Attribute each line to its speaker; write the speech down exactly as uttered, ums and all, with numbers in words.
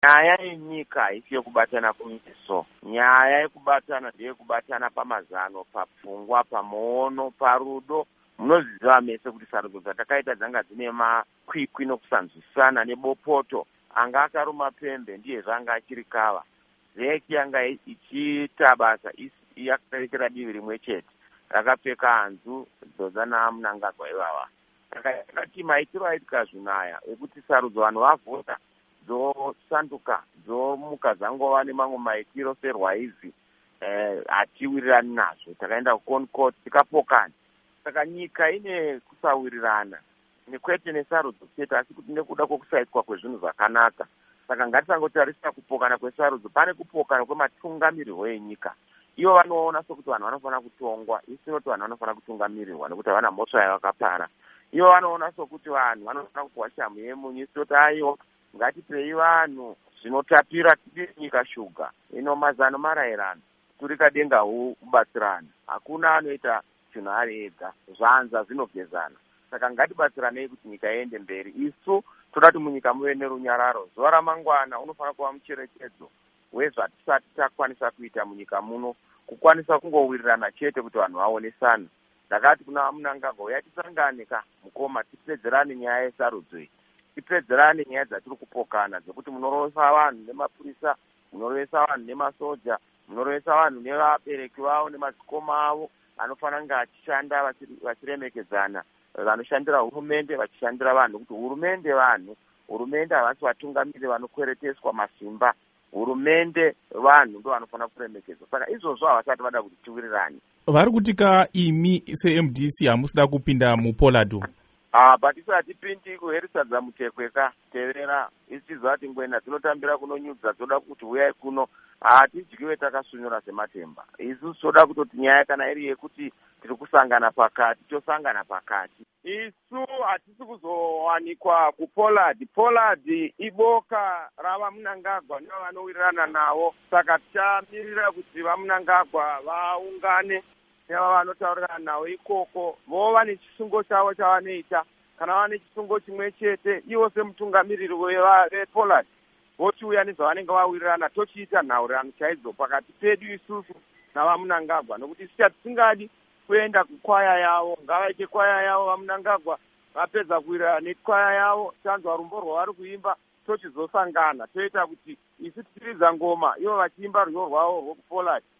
Speaker 1: Nyaya yenyika haisi yekubatana kumiso. Nyaya yekubatana ndeyekubatana pamazano, papfungwa, pamuono, parudo. Munozviziva mese kuti sarudzo dzatakaita dzanga dzine makwikwi nokusanzwisana nebopoto. Anga akaruma pembe ndiye zvanga achiri kava. Zeki yanga ichiita basa yakarekera divi rimwe chete. Rakapfeka hanzu dzodzana Mnangagwa ivava. Saka yakati maitiro aitika zvinaya ekuti sarudzo vanhu vavhota dzosanduka dzomuka dzangova nemamwe maitiro serwaizi hatiwirirani eh, nazvo. Takaenda kuConcord tikapokana. Saka nyika ine kusawirirana nekwete nesarudzo chete asi kuti nekuda kwokusaitwa kwezvinhu zvakanaka. Saka ngatisangotarisa kupokana kwesarudzo, pane kupokana kwematungamiriro enyika. Ivo vanoona sokuti vanhu vanofanira kutongwa, isi tinoti vanhu vanofanira kutungamirirwa nekuti havana mhosva yavakapara. Ivo vanoona sokuti vanhu vanofanira kupuwa shamu yemunyu, isi tinoti aiwa ngatipei vanhu zvinotapira tiri nyika shuga ino mazano marairano turika denga huu kubatsirana. Hakuna anoita chinhu ari ega, zvanza zvinogezana. Saka ngatibatsiranei kuti nyika iende mberi. Isu toda kuti munyika muve nerunyararo. Zuva ramangwana unofanira kuva mucherechedzo wezvatisati takwanisa kuita munyika muno, kukwanisa kungowirirana chete kuti vanhu vaonesana. Ndakati kuna Mnangagwa uyai tisangane ka mukoma tipedzerane nyaya yesarudzo iyi. Tipedzerane nyaya dzatiri kupokana dzekuti munorovesa vanhu nemapurisa, munorovesa vanhu nemasoja, munorovesa vanhu nevabereki vavo nemadzikoma avo anofanira kunge achishanda vachiremekedzana, vanoshandira hurumende vachishandira vanhu, kuti hurumende vanhu, hurumende havasi vatungamiri vanokwereteswa masimba. Hurumende vanhu ndo vanofanira kuremekedzwa. Saka izvozvo havasati vada kuti tiwirirane.
Speaker 2: Vari kutika imi se-M D C hamusida kupinda muPollard?
Speaker 1: Ah, patisati pindi kuherisadza mutekweka tevera ichizwa kuti ngwena dzinotambira kunonyudza dzoda kuti uyai kuno hatidyiwe takasunyura sematemba. Isu toda kutoti nyaya kana iri yekuti tiri kusangana pakati, tosangana pakati. Isu hatisi kuzowanikwa kuPollard. Pollard iboka rava Mnangagwa nivo vanowirirana navo. Saka tichamirira kuti vaMnangagwa vaungane neva vanotaurirana navo ikoko, vova nechisungo chavo chavanoita. Kana vane chisungo chimwe chete, ivo semutungamiriri wePollard vochiuya nezvavanenge vawirirana, tochiita nhaurirano chaidzo pakati pedu isusu navaMnangagwa, nokuti isi hatisingadi kuenda kukwaya yavo. Ngavaite kwaya yavo vaMnangagwa, vapedza kuwirirana nekwaya yavo, tanzwa rumbo rwavari kuimba, tochizosangana toita kuti isi tichiridza ngoma ivo vachiimba rwiyo rwavo rwokuPollard.